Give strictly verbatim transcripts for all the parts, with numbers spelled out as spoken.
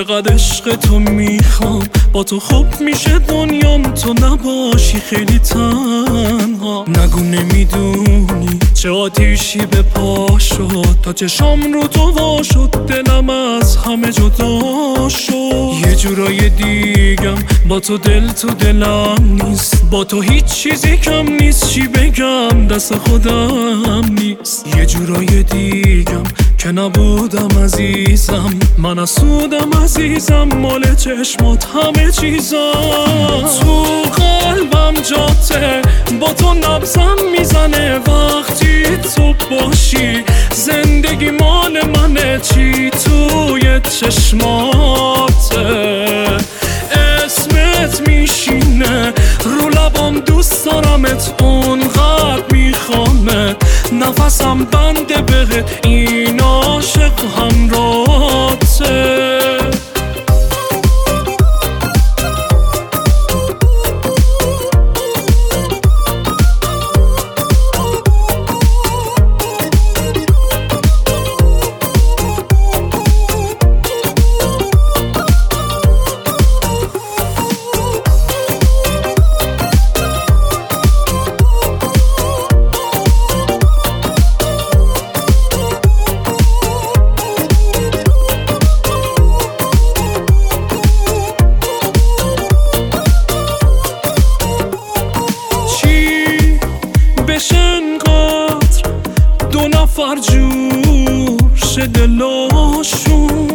چقدر عشق تو میخوام، با تو خوب میشه دنیام، تو نباشی خیلی تنها. نگو نمیدونی چه آتیشی به پا شد، تا چشام رو تو وا شد دلم از همه جدا شد. یه جورای دیگم با تو دل تو دلم نیست، با تو هیچ چیزی کم نیست، چی بگم دست خودم نیست. یه جورای دیگم که نبودم عزیزم، من اسودم عزیزم، مال چشمات همه چیزم. تو قلبم جاته با تو نبضم میزنه، وقتی تو باشی زندگی مال منه، چی توی چشماته اسمت میشینه رو لبام، دوست دارمت اونقدر میخوامت، نفسم بنده بهت، این عاشق همراهته. بشنقدر دو نفر جور شه دلاشون،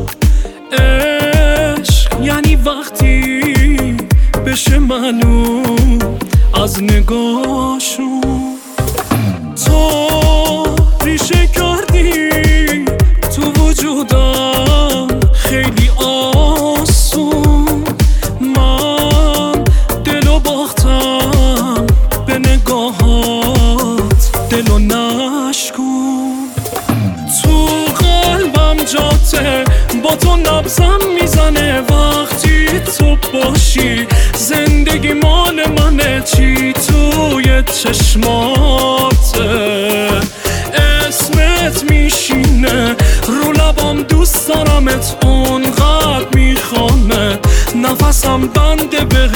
عشق یعنی وقتی بشه معلوم از نگاهشون. تو ریشه کردی تو وجودم خیلی آسون، من دلو باختم به نگاهات، دلو نشکن. تو قلبم جاته با تو نبضم میزنه، وقتی تو باشی زندگی مال منه، چی توی چشماته اسمت میشینه رو لبام، دوست دارمت اونقدر میخوامت، نفسم بنده به